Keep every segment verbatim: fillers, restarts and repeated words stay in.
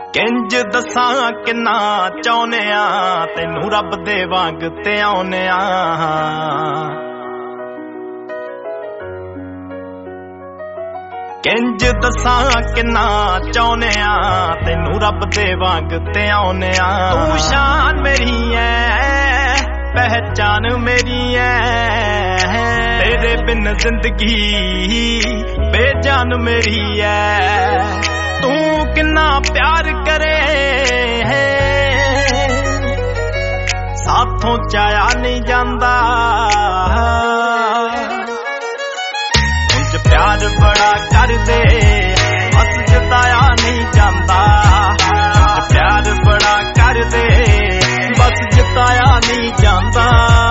किंज दसां किन्ना चाहुने आ तैनू रब दे वांग ते आउने आ। किंज दसां किन्ना चाहुने आ तैनू रब दे वांग ते आउने आ। तू शान मेरी है पहचान मेरी है तेरे बिन जिंदगी बेजान मेरी है। तू किन्ना प्यार करे है साथों चाया नहीं जांदा। मुझ प्यार बड़ा कर दे बस जताया नहीं जांदा। मुझ प्यार बड़ा कर दे बस जताया नहीं जांदा।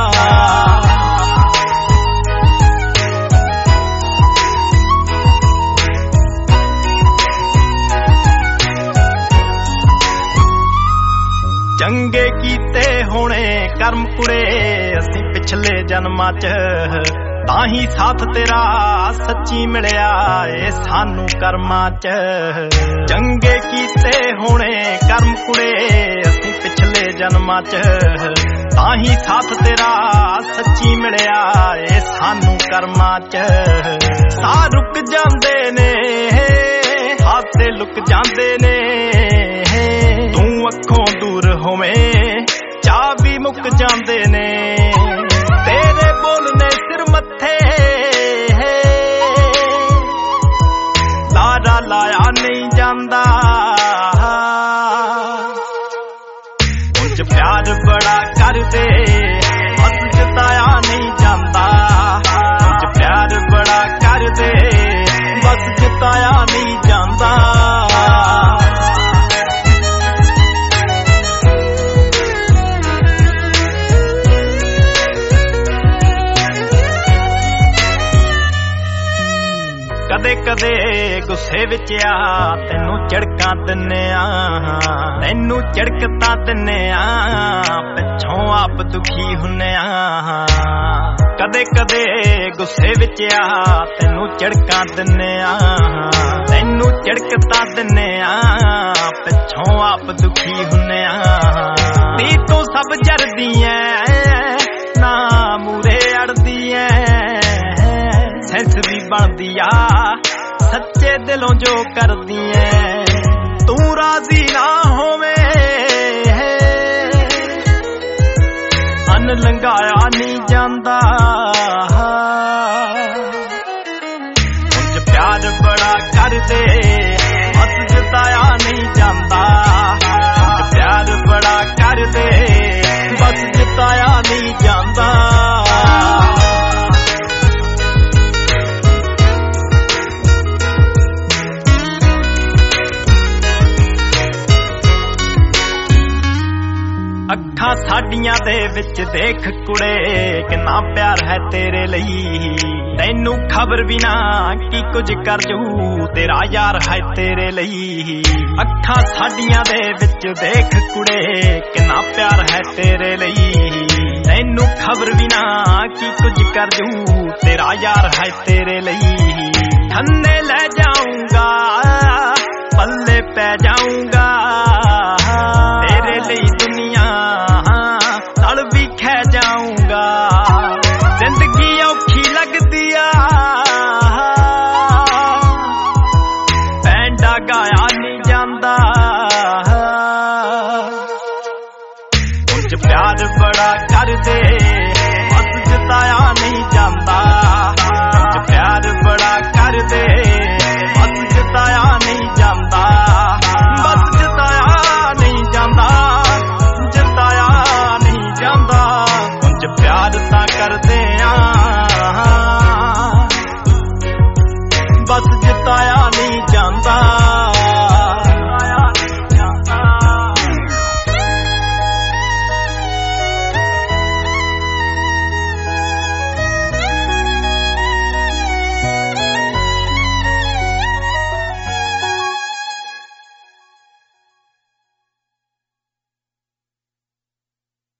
चंगे कीते होने कर्म कुड़े असीं पिछले जन्मां च ताही साथ तेरा सच्ची मिलिया ए सानू कर्मां च। चंगे कीते होने कर्म कुड़े असीं पिछले जन्मां च ताही साथ तेरा सच्ची मिलिया ए सानू कर्मां च। साह रुक जांदे ने हाथे लुक जांदे ने तू अखों दूर होवे चाह भी मुक जांदे ने। तेरे बोलने सिर मत्थे लारा लाया नहीं जांदा। मुझ प्यार बड़ा कर दे बस जताया नहीं जांदा। मुझ प्यार बड़ा कर दे बस जताया नहीं जांदा। कदे कदे गुस्से विच आ तैनू झड़कां दिन्ने आ तैनू झड़कतां दिन्ने आ पिछों आप दुखी हुन्ने आ। कदे कदे गुस्से विच आ तैनू झड़कां दिन्ने आ तैनू झड़कतां दिन्ने आ पिछों आप दुखी हुन्ने आ। नी तू सब जरदी ऐ ना मूरे अड़दी ऐ सेंस भी बनदी आ सच्चे दिलों जो करदी ऐ। तू राजी ना होवे अन लंघाया नहीं जांदा। मुझ प्यार बड़ा कर दे बस जताया नहीं जांदा। मुझ प्यार बड़ा कर दे बस जताया नहीं जांदा। अखां साडियां दे विच देख कुड़े किन्ना प्यार है तेरे लई। तैनू खबर भी ना की कुछ कर जू तेरा यार है तेरे लई। अखां साडियां दे विच देख कुड़े किन्ना प्यार है तेरे लई। तैनू खबर भी ना की कुछ कर जू तेरा यार है तेरे लई। थन्ने ले जाऊंगा पल्ले पै जाऊंगा तेरे लई दुनिया तड़ भी खे जाऊंगा। जिंदगी औखी लगदी आ पैंडा गाया नहीं जांदा। मुझ प्यार बड़ा कर दे बस जताया नहीं जांदा।